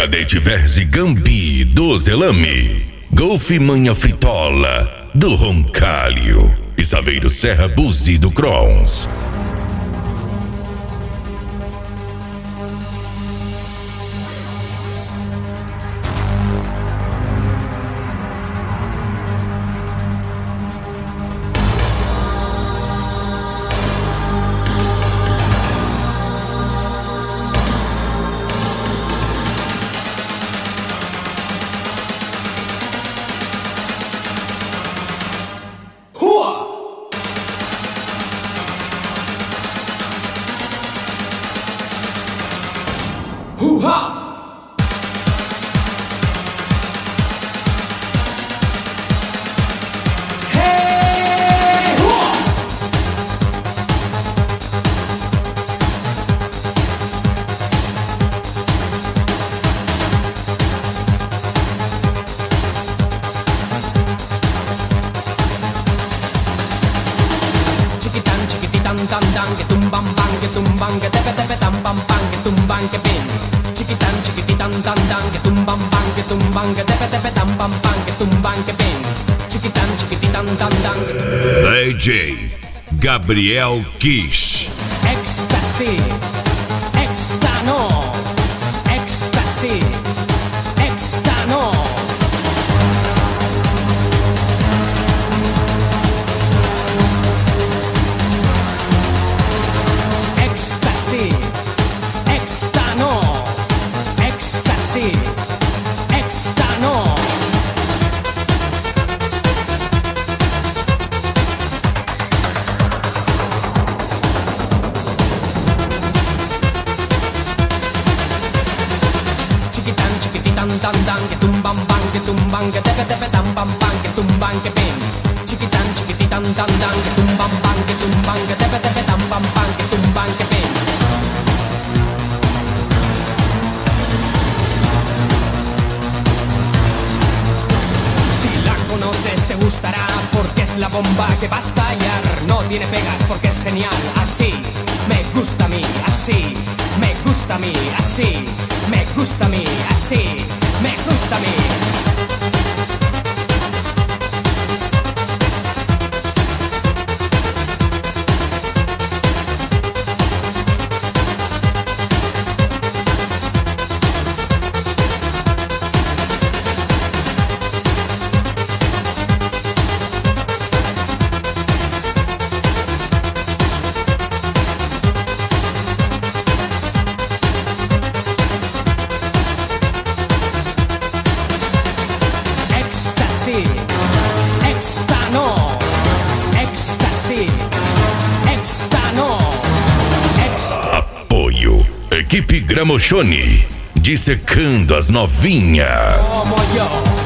Cadete Verze Gambi do Zelame, Golfe Manha Fritola do Roncalho e Saveiro Serra Buzi do Crons. DJ Gabriel Kish. Ecstasy, Extano, Ecstasy, Extano. Ecstasy, Extano, Ecstasy, Extano. Que tumban bang, que tumban, que tepe tepe tam pam pam, que tumban, que pin. Chiquitan, chiquititan tan tan, que tumban bang, que tumban, que tepe tepe tam pam pam, que tumban, que pin. Si la conoces te gustará porque es la bomba que va a estallar. No tiene pegas porque es genial. Así me gusta a mí, así me gusta a mí, así me gusta a mí, así me gusta a mí. Extano, Ecstasy, Extano, Apoio Equipe Gramochone, dissecando as novinhas. Como yo.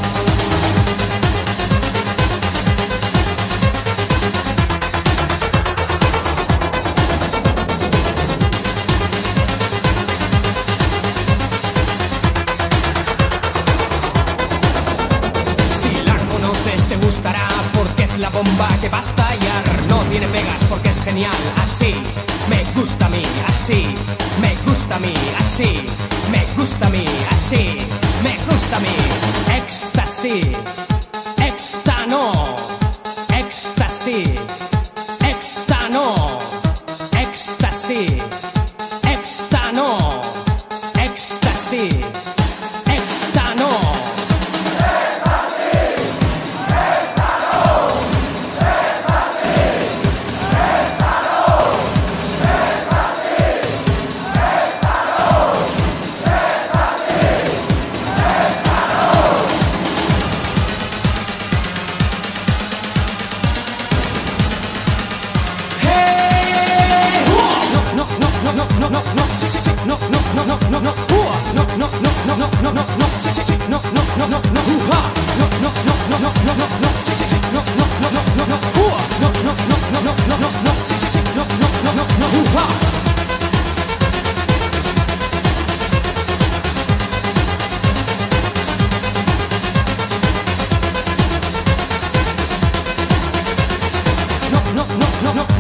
Porque es la bomba que va a estallar. No tiene pegas porque es genial. Así me gusta a mí, así me gusta a mí, así me gusta a mí, así me gusta a mí. Ecstasy, Extano, Ecstasy, Extano, Ecstasy, Extano, Ecstasy, Extano.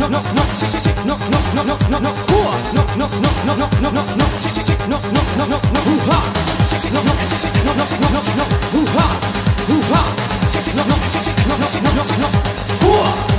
no, no, sí, sí, sí, no, no, no, no, no, no, hua, no, no, no, no, no, no, no, no, sí, sí, sí, no, no, no, no, no, hua, sí, sí, no, no, sí, sí, no, no, sí, no, no, sí, no, hua, hua, sí, sí, no, no, sí, sí, no, no, sí, no, no, sí, no, hua.